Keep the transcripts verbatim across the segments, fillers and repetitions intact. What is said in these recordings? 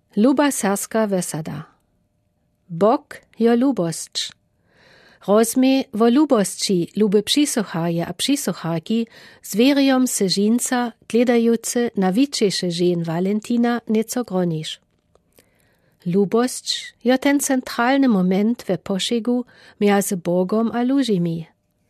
Luba serska vesada. Bok jo lubosć. Rozmie wo lubosći luby přisochaje a přisocharki z wierijom se žinca gledajuce na wičeše žen Valentina nieco groniš. Lubosć jo ten centralny moment we pošegu między Bogom a lužimi.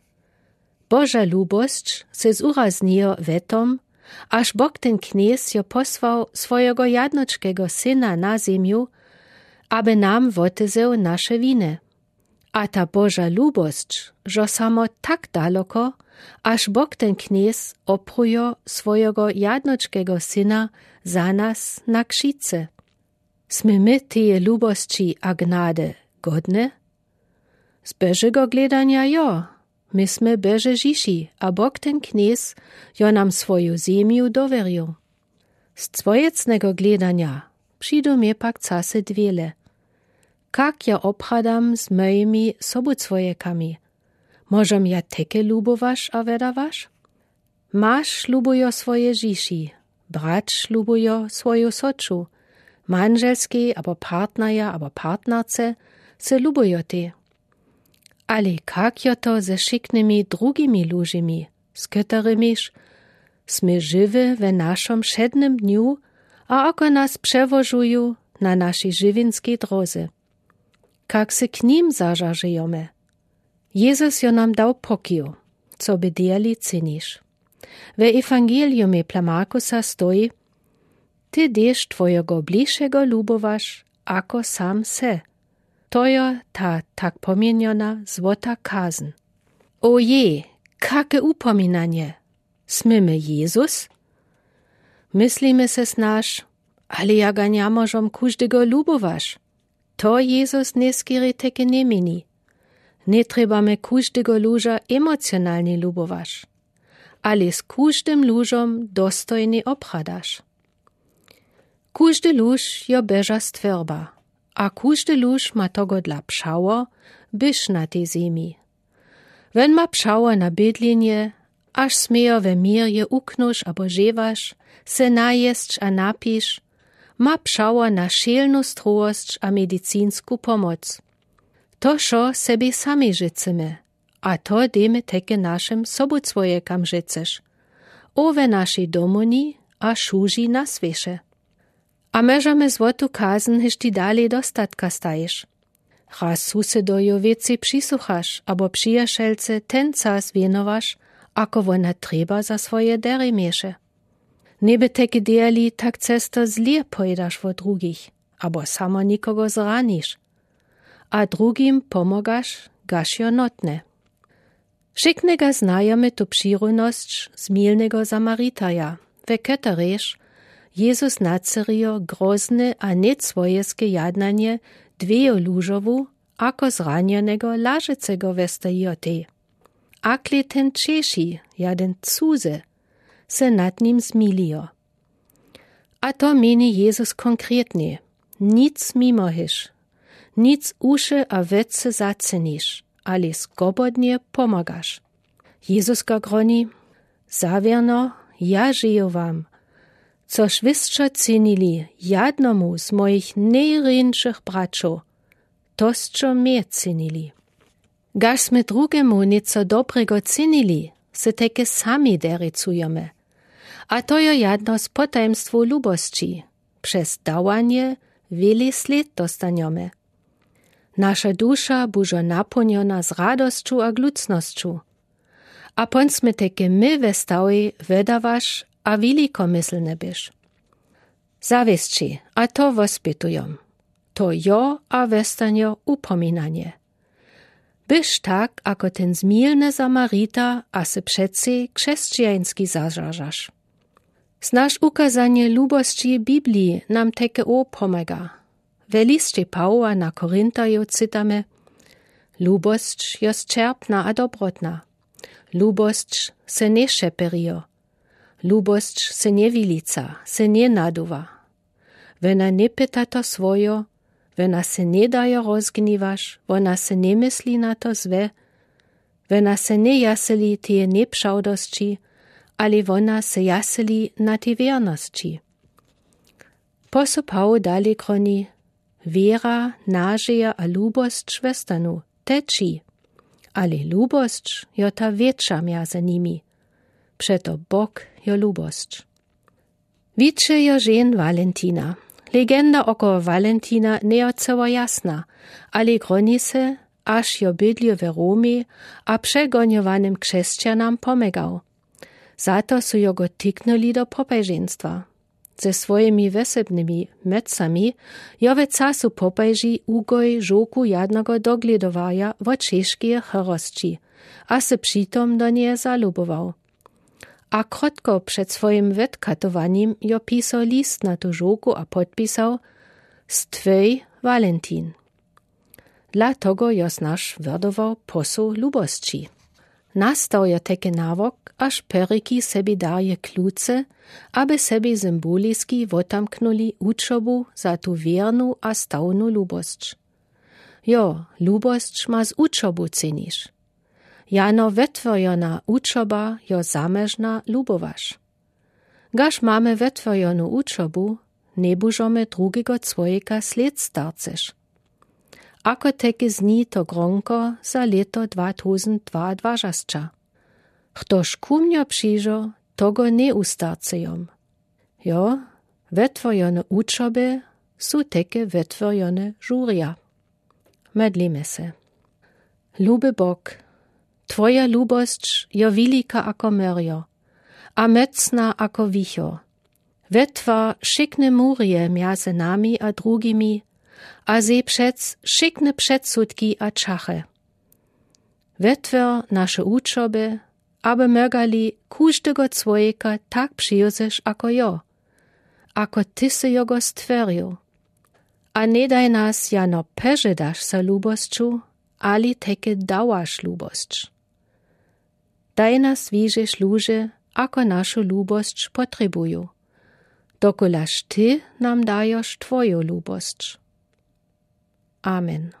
Boža lubosć se zuraznio wetom, aż Bog ten kniez jo posłał swojego jadnoczkego syna na ziemiu, aby nam wotyzeł nasze winy. A ta Boža lubosć, że samo tak daleko, aż Bog ten kniez oprujo swojego jadnoczkego syna za nas na krzyce. Sme my teje lubosći a gnade godne? Z Božego gledania jo. My sme Bože Žiši, a Bog ten kniez jo nam swoju ziemiu doveril. Z cwojecnego gledania przyjdą mnie pak case dwiele. Kak ja obhadam z moimi sobucwojekami? Możem ja teke lubowasz a vedawasz? Masz lubujo swoje Žiši, brat lubujo swoju soczu, manželski abo partnerja abo partnerce se lubujo te. Ale kak jo to ze šiknymi drugimi lužimi, z kterymiž sme żywy we naszym šednym dniu a oko nas przewożuju na naszej żywienskiej drodze. Kak se k nim zażarzyjome? Jezus jo nam dał pokiju, co by dieli cynisz. We Ewangeliumie dla Markusa stoi: Ty deš twojego bliższego lubowasz, ako sam se. To jo ta tak pomieniona złota kazn. Oje, kakie upominanie! Smymy Jezus? Myslimy se snaž, ale ja ga nie możem każdego lubowasz. To Jezus nie skiery teke nie mini. Nie trebamy każdego luża emocjonalnie lubowasz, ale z każdym lużom dostojnie obchadasz. Każdy luż jo beża stwerba, a każdy luż ma togo dla pšało, byś na tej ziemi. Wenn ma pšało na bydlinie, aż smiejo we mirje uknusz abo žewaš, se najesć a napiš, ma pšało na šielnu strowość a medicinsku pomoc. To šo sebi sami życymy, a to demy teke naszym sobucwojekam życeš. Owe naszej domuni a šuži na sveše. A mežame złotu kazn hežti dalej dostatka staješ. Raz susedojo veci přisuchaš, abo přijašelce ten cas vienovaš, ako wona treba za swoje dery mieše. Nebe teke dieli tak cesto zlie pojdaš vo drugich, abo samo nikogo zraniš. A drugim pomogaš, gaš jo notne. Šiknega znajome tu přirunosć z milnego Samaritaja, ve ketereš Jezus nacerio grozne a necwojeske jadnanie dvejo lužovu, ako zranjenego lažecego vestajo te. Akle ten Češi, jaden cuze, se nad nim zmilio. A to meni Jezus konkretnie, nic mimohyš, nic uše a vece zaceniš, ale skobodnie pomagaš. Jezus ga groni: Zawierno, ja żyję wam, což wysčo cenili jadnomu z moich nejrynších bračov, tosčo mnie cenili. Gaž sme drugemu nieco dobrego cenili, se teke sami derecujeme. A to jo jadno z potajemstwu lubosći, przez dałanie wiele sled dostaniemy. Nasza dusza bužo naplniona z radosću a glucnosću. A pon sme teke my ve stawi vedawaš a velikomyslne byš. Zawiesći, a to wospytujom. To jo a westanjo upominanie. Byš tak, ako ten zmielny Samarita, a se přeci křesćijanski zažažaš. Znaš ukazanie lubosći Biblii nam teke opomaga. We liście Pawła na Korintajo cytamy: Lubosć jest čerpna a dobrotna. Lubosć se nie šeperio. Lubosć se nie wilica, se nie naduwa. Wena nie pyta to swojo, wena se nie daje rozgniwaš, wona se nie myśli na to złe, wena se nie jaseli tie niepšałdosći, ale wona se jaseli na tie wiernosći. Posypał dalej kroni, wiera, nadzieja a lubosć westanu, teči, ale lubosć jo ta większa między nimi. Przeto Bóg jo lubosć. Wicze jo żen Valentina. Legenda oko Valentina nie je cała jasna, ale groni se, aż jo bydlił w Romie a przegoniowanym chrześcijanam pomagał. Zato su jo go tyknuli do popajženstva. Ze svojimi wesebnymi mecami jo ve casu popajži ugoj žoku jadnego dogledovaja vo češkije chorosči, a se přitom do nje zaluboval. A krotko przed swoim wetkatowaniem jo pisał list na tu żoku a podpisał Stwej Valentin. Dla tego jo znasz werdował posu lubosci. Nastał jo teke nawok, aż periki sebi daje kluce, aby sebi symboliski wotamknuli uczobu za tu wiernu a stałnu lubosć. Jo, lubosć ma z uczobu cenisz. Jano wetworjona uczoba jo zamežna lubowasz. Gaž mamy wetworjonu uczobu, ne bužome drugiego cwojeka sled starceš. Ako teke zni to gronko za leto dwa tysiące dwudziesty. Ktoż kumnjo přižo, togo ne ustarcejom. Jo, wetworjone uczoby su teke wetworjone žurja. Medlíme se. Luby Bóg, Twoja lubosć jo wilika ako merjo, a mecna ako wicho. Wetwa szykne murje między nami a drugimi, a ze przec szykne przedsudki a czache. Wetwer nasze uczoby, aby mögali każdego człowieka tak przyjąć ako jo, ako ty se jo go stwerił. A nie daj nas jano peżedasz sa lubosću, ali teke dawasz lubosć. Daj nas widzieć ludzie, ako naszą lubosć potrzebują, dokolaż ty nam dajosz twoją lubosć. Amen.